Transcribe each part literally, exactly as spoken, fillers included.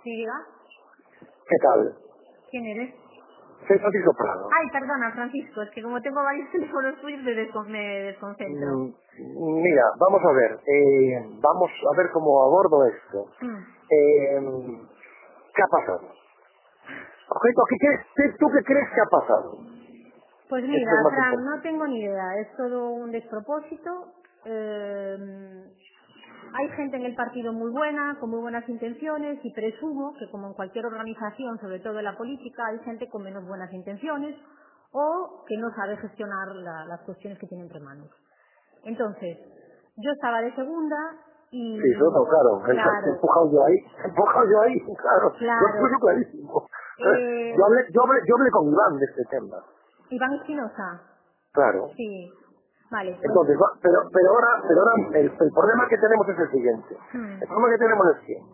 Sí, diga. ¿Qué tal? ¿Quién eres? Soy Francisco Prado. Ay, perdona, Francisco, es que como tengo varios teléfonos tuyos me, descon me desconcentro. Mm, mira, vamos a ver, eh, vamos a ver cómo abordo esto. Mm. Eh, ¿Qué ha pasado? Objeto, ¿qué crees, qué- ¿tú qué crees que ha pasado? Pues mira, Esto es más Fran, no importante. tengo ni idea, es todo un despropósito. Eh, hay gente en el partido muy buena, con muy buenas intenciones, y presumo que como en cualquier organización, sobre todo en la política, hay gente con menos buenas intenciones o que no sabe gestionar la- las cuestiones que tiene entre manos. Entonces, yo estaba de segunda Sí, eso y, no, claro, he claro, empujado yo ahí, he empujado yo ahí, claro, lo claro, tuyo clarísimo. eh, Yo hablé, yo hablé, yo hablé con Iván de este tema, Iván Espinosa, claro. sí, vale, pues, Entonces, va- pero, pero ahora, pero ahora el, el problema que tenemos es el siguiente. hmm, El problema que tenemos es que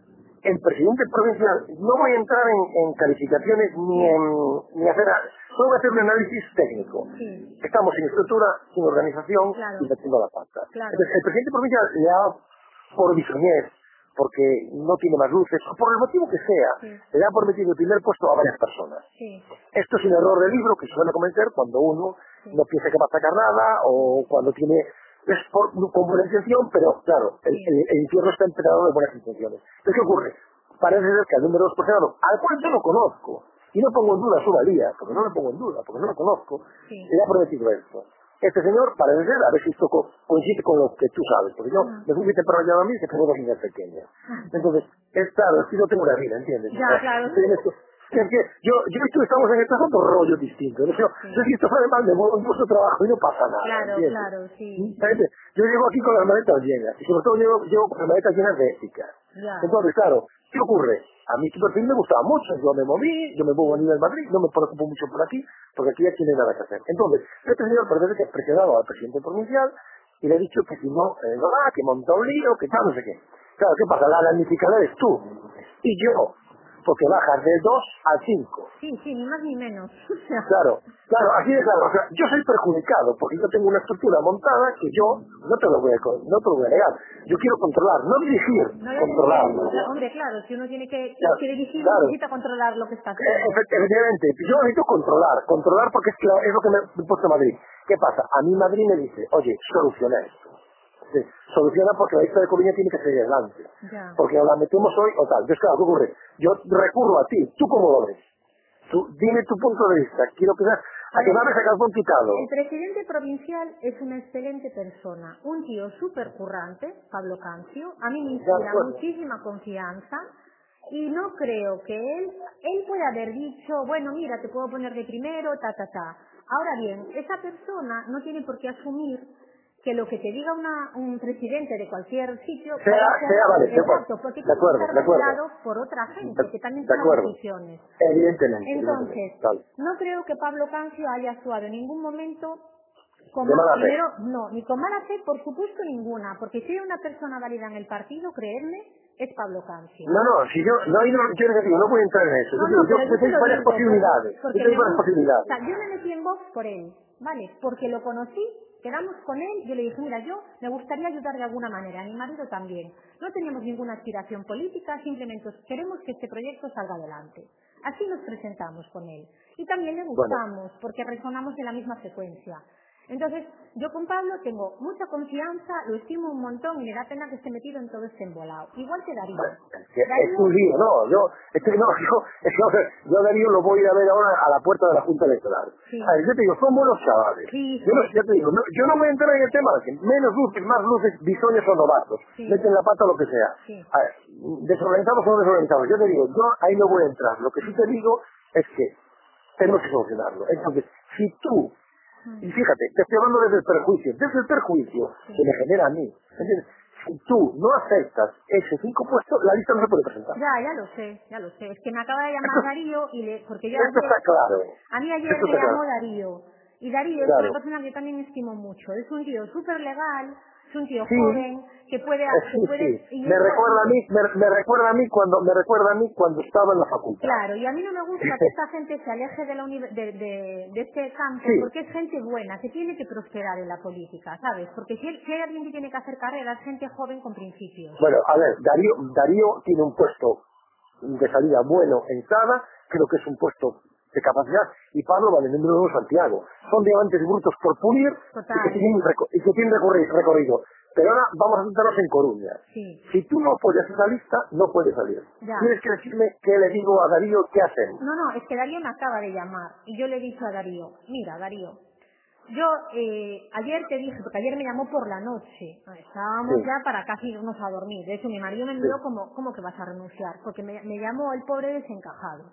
el presidente provincial, no voy a entrar en, en calificaciones ni en ni hacer, a- solo voy a hacer un análisis técnico. sí, Estamos sin estructura, sin organización y claro, metiendo la pata. claro, Entonces, el presidente provincial le ha, por bisoñez, porque no tiene más luces, o por el motivo que sea, sí, le ha prometido el primer puesto a varias personas. sí, Esto es un error de libro que se suele cometer cuando uno sí, no piensa que va a sacar nada o cuando tiene es por, con buena intención, pero claro, el, sí, el, el infierno está empezado de buenas intenciones. Entonces, ¿qué ocurre? Parece ser que el número dos por ciento, al cual yo no conozco, y no pongo en duda su valía, porque no lo pongo en duda, porque no lo conozco, sí, le ha prometido esto. Este señor parece ser, a ver si esto co- coincide con lo que tú sabes, porque yo hmm, me fui muy temprano ya a mí que tengo dos niñas pequeñas. Entonces, es claro, es que yo tengo una vida, ¿entiendes? ya, claro, Estoy en esto. Es que yo, yo y tú estamos en estos otros rollos distintos. Yo, yo sí, si esto sale mal de modo en vuestro trabajo y no pasa nada, claro, ¿entiendes? claro, sí, sí, ¿Sabes? Yo llego aquí con las maletas llenas, y sobre todo llego, llego con las maletas llenas de ética. ya, Entonces, claro, ¿qué ocurre? A mí tu perfil me gustaba mucho, yo me moví, yo me muevo a nivel Madrid, no me preocupo mucho por aquí, porque aquí ya tiene nada que hacer. Entonces, este señor parece que ha presionado al presidente provincial y le ha dicho que si no, eh, no, ah, que monta un lío, que tal, no sé qué. Claro, ¿qué pasa? La damnificada eres tú y yo, porque bajas del dos al cinco. sí, sí, ni más ni menos, o sea, Claro, claro, así de claro. O sea, yo soy perjudicado porque yo tengo una estructura montada que yo no te lo voy a, co- no te lo voy a negar. Yo quiero controlar, no dirigir, no lo controlar. entiendo, claro, hombre, claro, si uno tiene que, Claro, quiere dirigir, claro. necesita controlar lo que está Eh, haciendo, efe- Efectivamente, yo necesito controlar, controlar porque es, la- es lo que me he puesto Madrid. ¿Qué pasa? A mí Madrid me dice, oye, soluciona esto. Sí, soluciona porque la lista de Coruña tiene que seguir adelante. ya. Porque o la metemos hoy o tal. Entonces, claro, ¿qué ocurre? Yo recurro a ti. ¿Tú cómo lo ves? Tú, dime tu punto de vista. Quiero que veas A a que ver, me sacar un quitado. el presidente provincial es una excelente persona, un tío súper currante, Pablo Cancio, a mí me Ya, de inspira acuerdo. muchísima confianza y no creo que él, él puede haber dicho, bueno, mira, te puedo poner de primero, ta, ta, ta. Ahora bien, esa persona no tiene por qué asumir que lo que te diga una- un presidente de cualquier sitio Sea, vaya a ser sea, vale, de acuerdo. exacto, porque De tiene que acuerdo, estar de acuerdo. regulado por otra De, gente que también de toma acuerdo. decisiones. Evidentemente, Entonces, evidentemente. Tal. no creo que Pablo Cancio haya actuado en ningún momento con De ma- mala fe. primero, no, ni con mala fe, por supuesto ninguna, porque si hay una persona válida en el partido, creedme, es Pablo Cancio. No, no, si yo, no, ahí no, yo les digo, no voy a entrar en eso. No, Yo no, digo, yo, pero yo yo te tengo lo varias digo, porque, posibilidades. Yo porque tengo me varias gusta. O posibilidades. sea, yo me metí en Vox por él, ¿vale? Porque lo conocí, quedamos con él, yo le dije, mira, yo me gustaría ayudar de alguna manera, a mi marido también. No teníamos ninguna aspiración política, simplemente queremos que este proyecto salga adelante. Así nos presentamos con él. Y también le Bueno, gustamos, porque resonamos en la misma frecuencia. Entonces, yo con Pablo tengo mucha confianza, lo estimo un montón y me da pena que esté metido en todo este embolado. Igual que Darío. es, que es un Darío, lío, no, yo, es que no, yo, es que, o sea, yo a Darío lo voy a ir a ver ahora a la puerta de la Junta Electoral. A sí, ver, yo te digo, son buenos chavales. sí, Yo no, sí, ya te digo, no, yo no voy a entrar en el tema de que menos luces, más luces, bisoños o novatos. sí, Meten la pata o lo que sea. sí, A ver, desorganizados o desorganizados. Yo te digo, yo ahí no voy a entrar. Lo que sí te digo es que tenemos que solucionarlo. Entonces, si tú, y fíjate, te estoy hablando desde el perjuicio, desde el perjuicio que sí. me genera a mí. ¿Entiendes? Si tú no aceptas ese cinco puesto, la lista no se puede presentar. Ya, ya lo sé, ya lo sé. Es que me acaba de Esto, llamar Darío y le, porque yo esto ayer, está claro. a mí ayer Esto me está claro. llamó Darío. Y Darío es una Claro. persona que yo también estimo mucho. Es un tío súper legal, es un tío Sí, joven, que puede, eh, que sí, puede, sí. y Me eso, recuerda a mí, me, me recuerda a mí cuando, me recuerda a mí cuando estaba en la facultad. claro, y a mí no me gusta que esta gente se aleje de, la uni- de, de, de este campo, Sí. porque es gente buena, que tiene que prosperar en la política, ¿sabes? Porque si, si hay alguien que tiene que hacer carrera, es gente joven con principios. Bueno, a ver, Darío, Darío tiene un puesto de salida bueno en Sada, creo que es un puesto de capacidad, y Pablo va en el número uno Santiago. Son diamantes brutos por pulir y que tienen, reco y que tienen recorri recorrido. Pero ahora vamos a sentarnos en Coruña. Sí. Si tú no apoyas esa lista, no puedes salir. Ya. Tienes que decirme qué le digo a Darío, qué hacemos. No, no, es que Darío me acaba de llamar y yo le he dicho a Darío, mira Darío, yo eh, ayer te dije, porque ayer me llamó por la noche, estábamos Sí, ya para casi irnos a dormir, de hecho mi marido me sí, miró como, ¿cómo que vas a renunciar? Porque me, me llamó el pobre desencajado.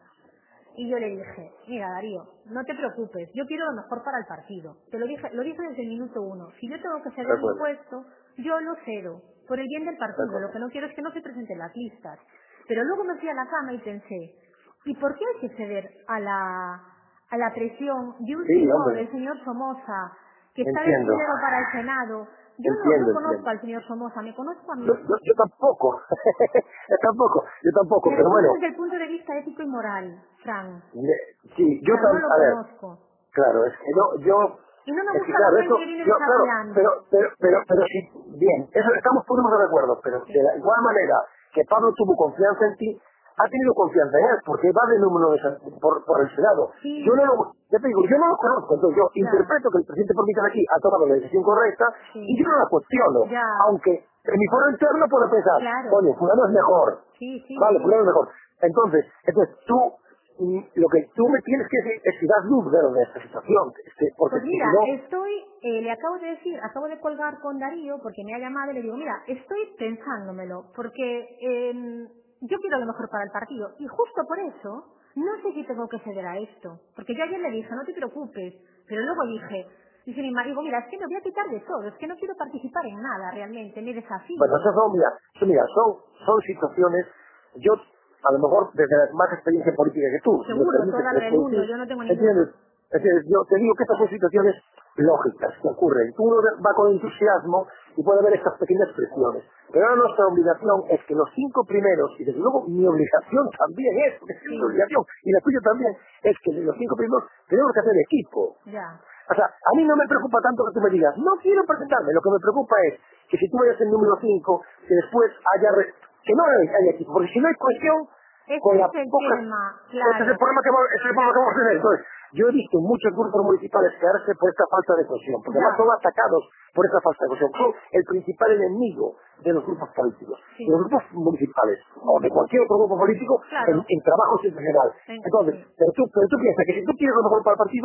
Y yo le dije, mira Darío, no te preocupes, yo quiero lo mejor para el partido. Te lo dije, lo dije desde el minuto uno. Si yo tengo que de ceder mi acuerdo, puesto, yo lo cedo, por el bien del de partido. Lo acuerdo. que no quiero es que no se presenten las listas. Pero luego me fui a la cama y pensé, ¿y por qué hay que ceder a la, a la presión de un Sí, señor, hombre, el señor Somoza, que está de entiendo, primero para el Senado? Yo no, no entiendo, conozco entiendo. al señor Somoza, me conozco a Yo, mí. yo, yo tampoco, yo tampoco, yo tampoco, Me lo pero digo bueno, desde el punto de vista ético y moral, Fran. le- sí, yo Pero no tam, lo a ver, conozco. claro, es que yo, yo, Y no me es que gusta la claro, gente eso, que viene yo, claro, pero, desafiando. pero, pero, pero sí, bien, eso estamos todos de acuerdo, pero de Sí, la igual manera que Pablo tuvo confianza en ti, ha tenido confianza en él, porque va de número de San- por, por el Senado. Yo no sí, lo, ya te digo, yo no lo conozco, entonces yo ya, interpreto que el presidente Formica de aquí ha tomado la decisión correcta y yo sí, no la cuestiono, ya, aunque en mi foro interno puedo pensar, claro. coño, fulano es mejor, Sí, sí, vale, fulano sí. es mejor. Entonces, entonces tú, mm, lo que tú me tienes que decir es si das luz de de esta situación, este, porque Pues si mira, no, estoy, eh, le acabo de decir, acabo de colgar con Darío porque me ha llamado y le digo, mira, estoy pensándomelo porque eh, yo quiero lo mejor para el partido y justo por eso no sé si tengo que ceder a esto. Porque yo ayer le dije, no te preocupes, pero luego dije, dice mi marido, mira, es que me voy a quitar de todo, es que no quiero participar en nada realmente, me bueno, desafío. esas son, mira, son, mira, son, son situaciones, yo, a lo mejor, desde la más experiencia política que tú, si me Seguro, permites toda que la les del puedo mundo, decir, yo no tengo ¿entiendes? ninguna. Es decir, yo te digo que estas son situaciones lógicas que ocurren. Tú uno va con entusiasmo y puede ver estas pequeñas presiones. Pero ahora nuestra obligación es que los cinco primeros, y desde luego mi obligación también es, porque es mi Sí, obligación, y la tuya también, es que de los cinco primeros tenemos que hacer equipo. ya. O sea, a mí no me preocupa tanto que tú me digas, no quiero presentarme, lo que me preocupa es que si tú vayas en número cinco, que después haya, re- que no haya haya equipo, porque si no hay cohesión, con Ese la es el poca, tema, ese es el claro. problema que vamos, ese es el problema que vamos a tener. Entonces, yo he visto muchos grupos municipales quedarse por esta falta de cohesión, porque además Ya, son atacados por esta falta de cohesión, son el principal enemigo de los grupos políticos, de los sí. grupos municipales, o Mm, de cualquier otro grupo político en, claro. en trabajos en general. En- Entonces, sí. pero tú, pero tú piensas que si tú quieres lo mejor para el partido,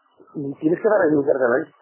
y tienes que dar el lugar de la lista.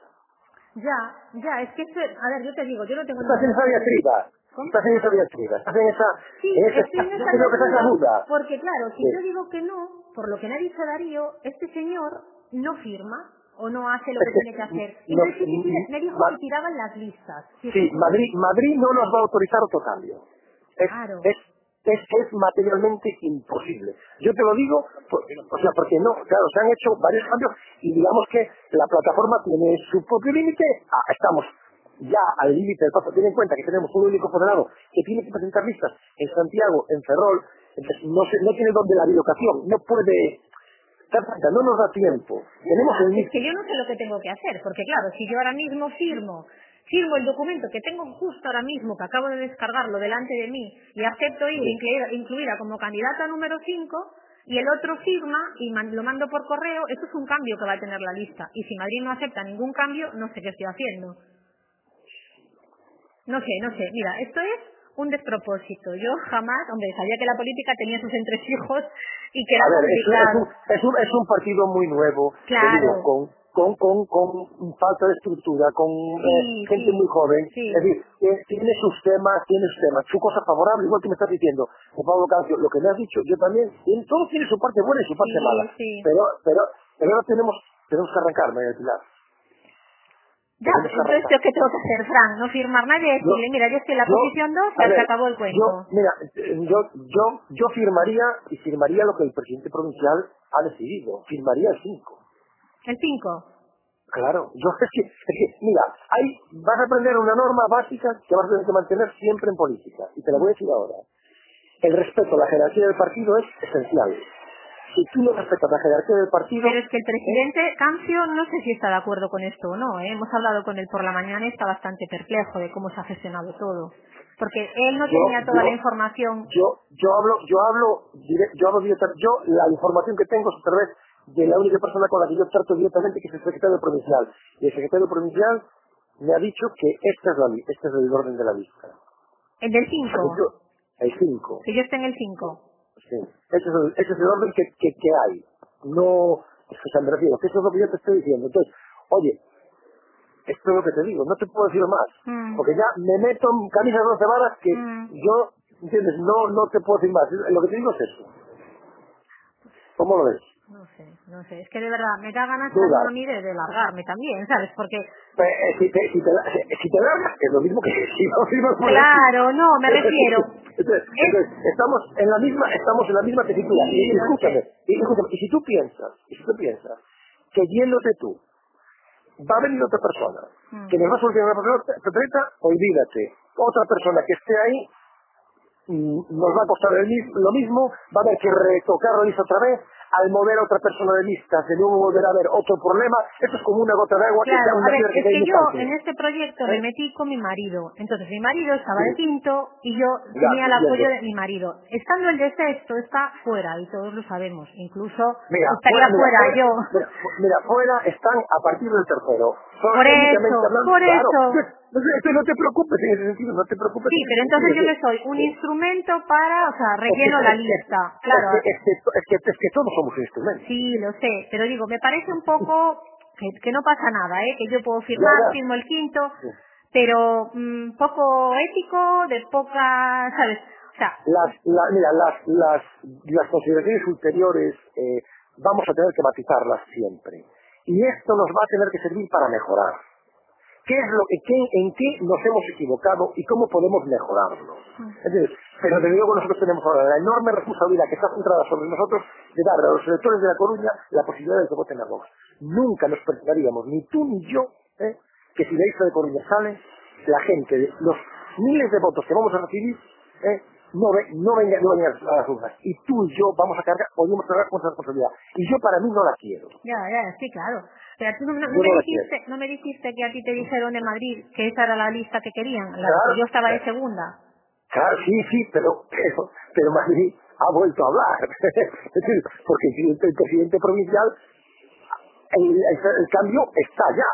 Ya, ya, es que, este- a ver, yo te digo, yo no tengo Estás en ningún esa interés. diatriba, ¿Cómo? estás en esa diatriba, estás en esa, Sí, en esa, estoy en yo esa creo que estás en la diatriba duda. porque, claro, si yo Sí. digo que no, por lo que me ha dicho Darío, este señor no firma o no hace lo Es que tiene que que, hacer. no, Entonces sí que quiere- me dijo que Ma- tiraban las listas. Si es sí, que, Madrid, Madrid no nos va a autorizar otro cambio. Es, claro, es, es, es materialmente imposible. Yo te lo digo, por- o sea, porque no, claro, se han hecho varios cambios y digamos que la plataforma tiene su propio límite. Ah, estamos ya al límite del paso. Ten en cuenta que tenemos un único federado que tiene que presentar listas en Santiago, en Ferrol, entonces no, se, no tiene donde la bilocación, no puede, dar cuenta, no nos da tiempo. Tenemos ya, el es mismo. que yo no sé lo que tengo que hacer, porque claro, si yo ahora mismo firmo, firmo el documento que tengo justo ahora mismo, que acabo de descargarlo delante de mí, y acepto ir incluida, incluida como candidata número cinco, y el otro firma y man- lo mando por correo, eso es un cambio que va a tener la lista. Y si Madrid no acepta ningún cambio, no sé qué estoy haciendo. No sé, no sé. Mira, esto es un despropósito. Yo jamás, hombre, sabía que la política tenía sus entresijos y que era A ver, es, es, un, complicado. es, un, es un partido muy nuevo, te digo, Claro. con, con, con, con falta de estructura, con eh, Sí, gente muy sí, joven, es sí. decir, que tiene sus temas, tiene sus temas, su cosa favorable, igual que me estás diciendo, de Pablo Cancio, lo que me has dicho, yo también, tiene- todo tiene su parte buena y su parte mala, Sí, sí. pero, pero, pero ahora tenemos, tenemos que arrancar, María del Pilar, Ya, tenemos que entonces, arrancar. ¿yo qué tengo que hacer, Fran? No firmar nadie, Yo, decirle, mira, yo estoy en la yo, posición dos, a ya se ver, acabó el yo, cuento. mira, eh, yo, yo, yo firmaría, y firmaría lo que el presidente provincial ha decidido, firmaría el cinco. El cinco. Claro, yo es que, es que, mira, hay, vas a aprender una norma básica que vas a tener que mantener siempre en política, y te la voy a decir ahora. El respeto a la jerarquía del partido es esencial. si tú no respetas la jerarquía del partido... Pero es que el presidente ¿eh? Cancio no sé si está de acuerdo con esto o no, ¿eh? Hemos hablado con él por la mañana y está bastante perplejo de cómo se ha gestionado todo. Porque él no yo, tenía toda yo, la información. Yo, yo hablo, yo hablo, dire- yo hablo directamente, yo la información que tengo es a través de la única persona con la que yo trato directamente, que es el secretario provincial. Y el secretario provincial me ha dicho que esta es la li- este es el orden de la lista. El del O sea, que cinco. yo- el cinco. Que yo esté en el cinco. Sí. Ese es el, ese es el orden que, que, que hay. No, o sea, me refiero, que eso es lo que yo te estoy diciendo. Entonces, oye, esto es lo que te digo, no te puedo decir más. Mm. Porque ya me meto en camisas de once varas que Mm. yo, ¿entiendes? No, no te puedo decir más. Lo que te digo es eso. ¿Cómo lo ves? No sé, no sé. Es que de verdad me da ganas también a Dudas. mí de, de largarme también, ¿sabes? Porque, Pues, eh, si, te, si, te, si te largas, es lo mismo que si no firmas por el aquí. claro, no, me refiero. Entonces, Es, entonces, estamos en la misma, estamos en la misma tesitura. Y, sí, y lo escúchame, sé. y, escúchame, y si tú piensas, y si tú piensas que yéndote tú, va a venir otra persona, Mm. que nos va a solucionar la papeleta, olvídate. Otra persona que esté ahí mm, nos va a costar el mis- lo mismo, va a haber que retocarlo lista otra vez, al mover a otra persona de listas, de nuevo volverá a haber otro problema. Esto es como una gota de agua que Claro, cae a una ver, piedra que es cae en que un yo campo. en este proyecto me ¿Eh? metí con mi marido. Entonces mi marido estaba de Sí, quinto y yo ya, tenía te el apoyo entiendo. de mi marido. Estando el de sexto está fuera y todos lo sabemos. Incluso Mira, estaría fuera, mira, fuera fuera, yo. mira, fu- mira, fuera están a partir del tercero. Son Por técnicamente eso, hablando, por claro. eso. Entonces, entonces, no te preocupes en ese sentido, no te preocupes Sí, en ese pero sentido. entonces Es yo que, que soy un eh, instrumento para, o sea, es que, relleno la es que, lista. es Claro, que, es que, es que, es que todos somos instrumentos. sí, lo sé, pero digo, me parece un poco que, que no pasa nada, ¿eh? Que yo puedo Ya, firmar, ya. firmo el quinto, Sí. pero mm, poco ético, de poca, ¿sabes? O sea, Las, la- mira, las, las, las consideraciones ulteriores eh, vamos a tener que matizarlas siempre. Y esto nos va a tener que servir para mejorar. ¿Qué es lo que, qué- en qué nos hemos equivocado y cómo podemos mejorarlo? ¿Entiendes? Pero desde luego nosotros tenemos ahora la enorme responsabilidad que está centrada sobre nosotros de dar a los electores de La Coruña la posibilidad de que voten a Vox. Nunca nos permitiríamos, ni tú ni yo, ¿eh? que si la isla de Coruña sale, la gente, de- los miles de votos que vamos a recibir, ¿eh? no, ve- no, venga, no vengan a las urnas. Y tú y yo vamos a cargar, podemos cargar con esa responsabilidad. Y yo para mí no la quiero. ya, ya, sí, claro. Pero tú no, no- no Yo me no la quiero. dijiste, no me dijiste que a ti te dijeron de Madrid que esa era la lista que querían, la de que yo estaba de Claro. segunda. Claro, sí, sí, pero, pero, pero Madrid ha vuelto a hablar. Es decir, porque el, el presidente provincial, el, el- el cambio está ya.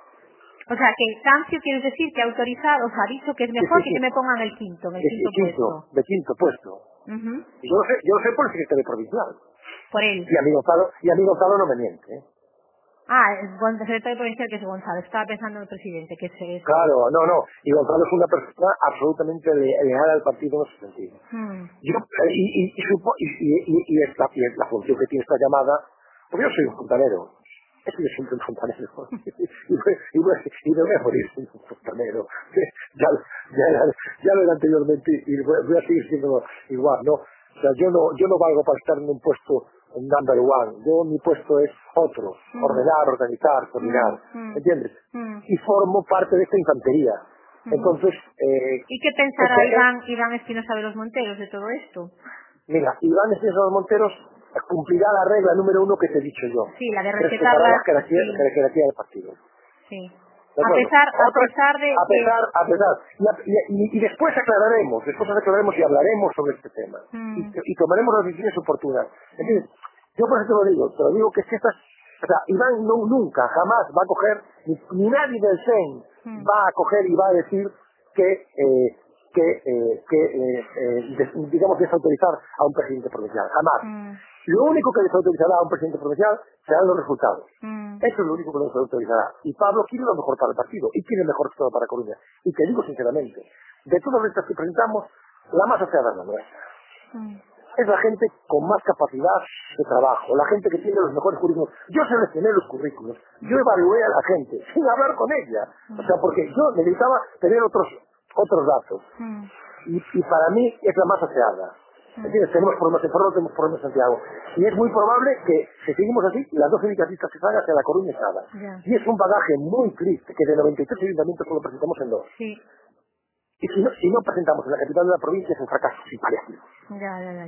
O sea, que el cambio quiere decir que ha autorizado, o sea, ha dicho que es Sí, mejor sí, que, que sí. me pongan el quinto, en el De, de quinto quinto, puesto. de quinto puesto. Ujú. Y yo lo sé, yo lo sé por el secretario provincial. Por él. Y a mí Gonzalo, y a mí Gonzalo no me miente. ¿eh? Ah, el Gon- secretario provincial que es Gonzalo. Estaba pensando en el presidente, que es eso. Claro, no, no. Y Gonzalo es una persona absolutamente le- leal al partido en ese sentido. Hmm. Yo, eh, y, y, y, supo- y, y, y, y esta, y la función que tiene esta llamada, porque yo soy un fontanero. Es que yo soy un fontanero. y, voy, y, voy, y me voy a morir siendo un fontanero. ya, ya, ya, ya lo era anteriormente y voy, voy a seguir siendo igual, ¿no? O sea, yo no, yo no valgo para estar en un puesto number one. Yo, mi puesto es otro. Hmm. Ordenar, organizar, Hmm. coordinar. Hmm. ¿Entiendes? Hmm. Y formo parte de esta infantería. Hmm. Entonces, eh, ¿Y qué es pensará que, eh, Iván, Iván Espinosa de los Monteros de todo esto? mira, Iván Espinosa Monteros cumplirá la regla número uno que te he dicho yo. Sí, la de respetar Respetará la las... jerarquía, la Sí, jerarquía del partido. sí. ¿De A acuerdo? pesar, a Otra, pesar de a que... pesar, a pesar. Y, a- y- y- y después aclararemos, después aclararemos y hablaremos sobre este tema. Y, Hmm. y tomaremos las decisiones oportunas. ¿Entiendes? Yo por eso te lo digo, te lo digo que es que estas... O sea, Iván no, nunca, jamás va a coger, ni, ni nadie del C E N Hmm. va a coger y va a decir que, eh, que, eh, que eh, eh, des- digamos, desautorizar a un presidente provincial. Jamás. Hmm. Lo único que desautorizará a un presidente provincial serán los resultados. Hmm. Eso es lo único que desautorizará. Y Pablo quiere lo mejor para el partido y quiere el mejor resultado para Coruña. Y te digo sinceramente, de todas estas que presentamos, la más aseada es la nuestra. Hmm. Es la gente con más capacidad de trabajo, la gente que tiene los mejores currículos. Yo seleccioné los currículos, yo evalué a la gente sin hablar con ella. O sea, porque yo necesitaba tener otros otros datos. Hmm. Y, y para mí es la más aseada. ¿Entiendes? Tenemos problemas en Ferrol, tenemos problemas en Santiago. Y es muy probable que, si seguimos así, las dos únicas listas que salgan sea La Coruña y Sada. Ya. Y es un bagaje muy triste que de noventa y tres ayuntamientos solo presentamos en dos. Sí. Y si no, si no presentamos en la capital de la provincia es un fracaso sin paliativos. Ya, ya, ya, ya.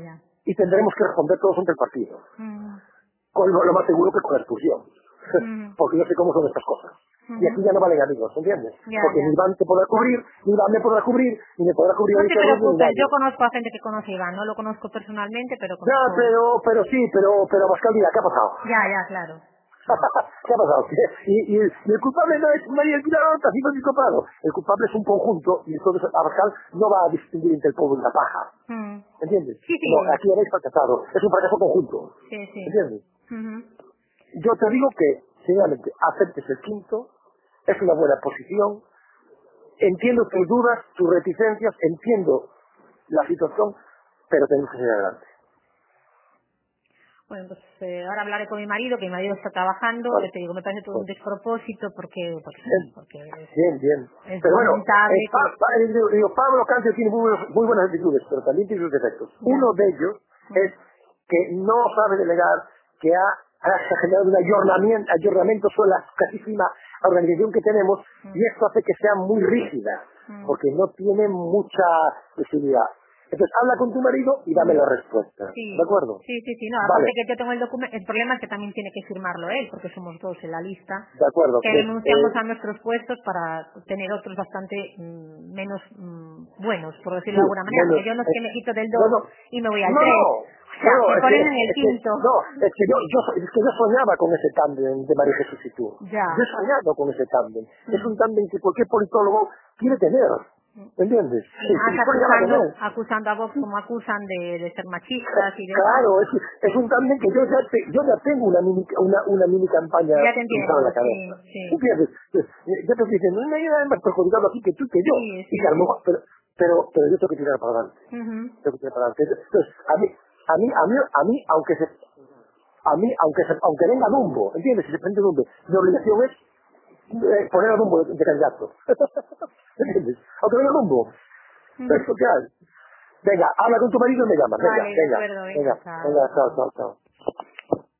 y tendremos que responder todos ante el partido. Mm. Con lo, lo más seguro que con la expulsión. Mm. Porque yo sé cómo son estas cosas. Mm. Y aquí ya no valen amigos, ¿entiendes? Ya, Porque ya. ni Iván te podrá cubrir, ni Iván me podrá cubrir, ni me podrá cubrir No a te Alicia Rubio, ni preocupes, nadie. yo conozco a gente que conoce a Iván, no lo conozco personalmente, pero Ya, conozco... pero, pero sí, pero, pero Pascal, mira, ¿qué ha pasado? Ya, ya, claro. ¿Qué ha pasado? Y, y, el, y el culpable no es María del Pilar Horta, ni Francisco Prado. El culpable es un conjunto, y entonces Abascal no va a distinguir entre el polvo y la paja. Mm. ¿Entiendes? Sí, sí. No, aquí habéis fracasado. Es un fracaso conjunto. Sí, sí. ¿Entiendes? Ujú. Yo te digo que, sinceramente, aceptes el quinto, es una buena posición, entiendo tus dudas, tus reticencias, entiendo la situación, pero tenemos que seguir adelante. Bueno, pues eh, ahora hablaré con mi marido, que mi marido está trabajando, Vale. eh, te digo, me parece todo un Bueno, despropósito porque, porque, bien, porque es, bien, bien. es Pero bueno, lamentable eh, Pa- que... Pa- eh, digo, digo, Pablo Cáncer tiene muy, buenos- muy buenas actitudes, pero también tiene sus defectos. Ya. Uno de ellos Mm. es que no sabe delegar, que ha, ha generado un ayornamiento, ayornamiento sobre la escasísima organización que tenemos, Mm. y esto hace que sea muy rígida, Mm. porque no tiene mucha flexibilidad. Entonces, habla con tu marido y dame Mm. la respuesta. ¿De Sí, acuerdo? sí, sí, sí, no, aparte Vale, que yo tengo el documento, el problema es que también tiene que firmarlo él, porque somos dos en la lista, de acuerdo. que Pues, renunciamos eh, a nuestros puestos para tener otros bastante mm, menos mm, buenos, por decirlo sí, de alguna manera, menos, porque yo no es eh, que me quito del no, dos no, y me voy al no, tres, no, o sea, no, me es que, ponen en el es que, quinto. no, es que yo, yo, es que yo soñaba con ese tándem de María Jesús y tú. Ya. Yo he soñado con ese tándem. Es un Mm. tándem que cualquier politólogo quiere tener. ¿Entiendes? Y más Y soñaba con acusando, él. acusando a Vox como acusan de, de ser machistas y demás. Claro, es, es un tándem que yo ya, te- yo ya tengo una mini, una, una mini campaña Ya te pintada en entiendo, la cabeza. sí, sí. ¿Entiendes? Entonces, eh, yo te estoy diciendo, no hay nada más perjudicado aquí que tú que yo. Sí, Y sí, que a lo sí. mejor, pero, pero, pero yo tengo que tirar para adelante. Ujú. Tengo que tirar para adelante. Entonces, a mí, a mí, a mí, a mí, aunque se, a mí, aunque se, aunque venga Dumbo, ¿entiendes? Si se prende Dumbo, mi obligación es eh, poner a Dumbo de, de candidato. ¿Entiendes? Aunque venga Dumbo. Ujú. Pero ¿qué hay? Venga, habla con tu marido y me llamas. Venga, Vale, de venga, acuerdo, venga, venga, chao, venga, chao, chao. chao, chao.